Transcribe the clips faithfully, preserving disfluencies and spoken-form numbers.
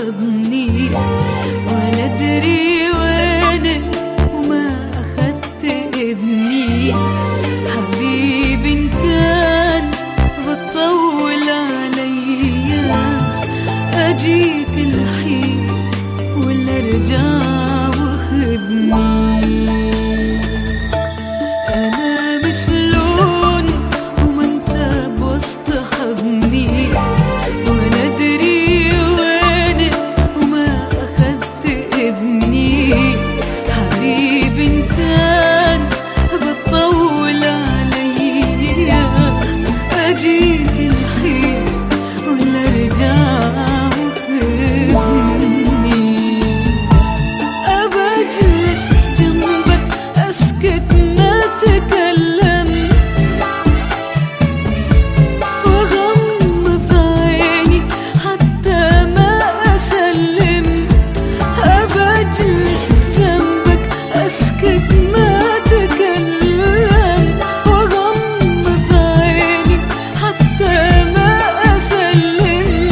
حضني، ولا ادري وينك وما اخذت ابني. حبيبي ان كان بتطول عليا اجيك الحين ولا ارجع واخدني. انا مش لون وما انت بوسط حضني، ولا ادري وينك وما اخذت ابني. حبيبي ان كان بتطول عليا اجيك الحين ولا ارجع واخدني. ابى اجلس جنبك اسكت ما اتكلم، واغمض عيني حتى ما اسلم. ابى اجلس جنبك اسكت ما اتكلم، واغمض عيني حتى ما اسلم.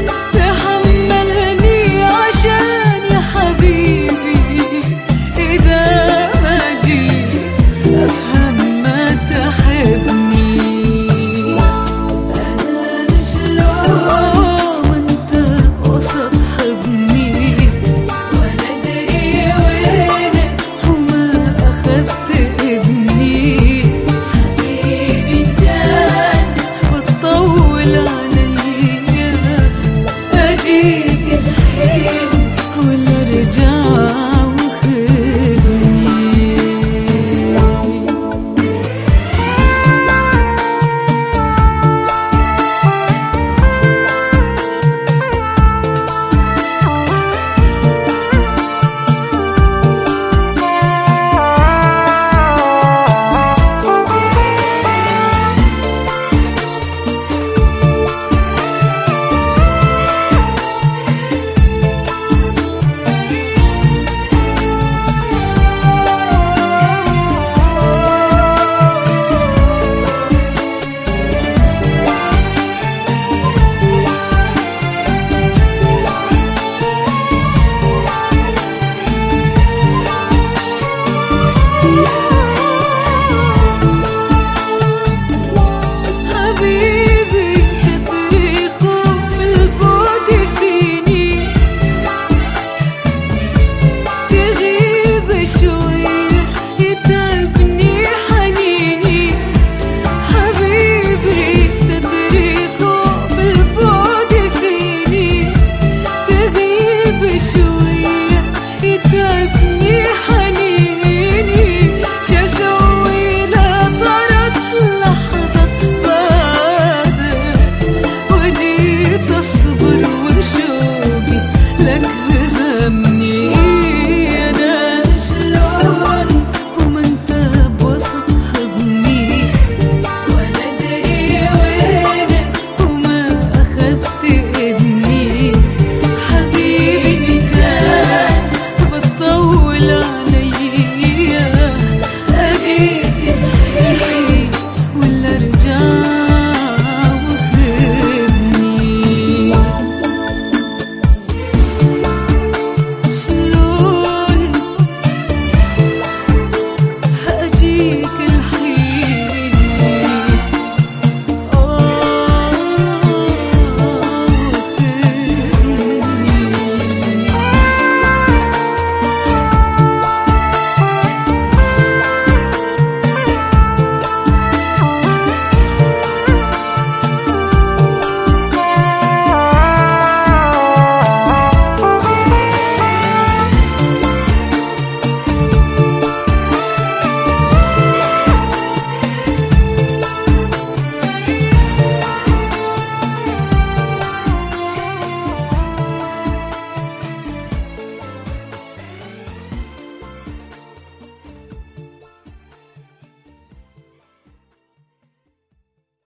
تحملني عشان يا حبيبي اذا ما جيت افهم ما تحبني. انا مش لون وانت وسط حضني، ولا ادري وينك وما اخذت ابني. حبيبي كان بتطول عليا اجيك الحين ولا ارجع واخدني. حبيبي كتري خوف البعد فيني، تغيب شوية يتعبني حنيني. حبيبي تدري خوف البعد فيني، تغيب شوية